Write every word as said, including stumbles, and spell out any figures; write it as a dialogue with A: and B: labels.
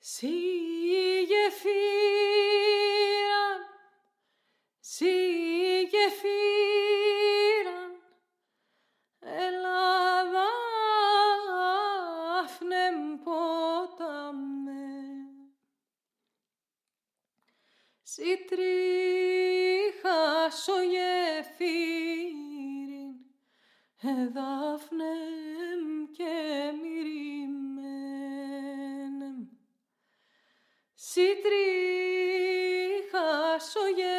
A: Σι γεφύραν, σι γεφύραν, Ελλάδα άφνεμ ποταμέ. Σι τρίχασο γεφύριν, εδάφνεμ και μυριμένεμ. Σι τρίχασο γεφύριν,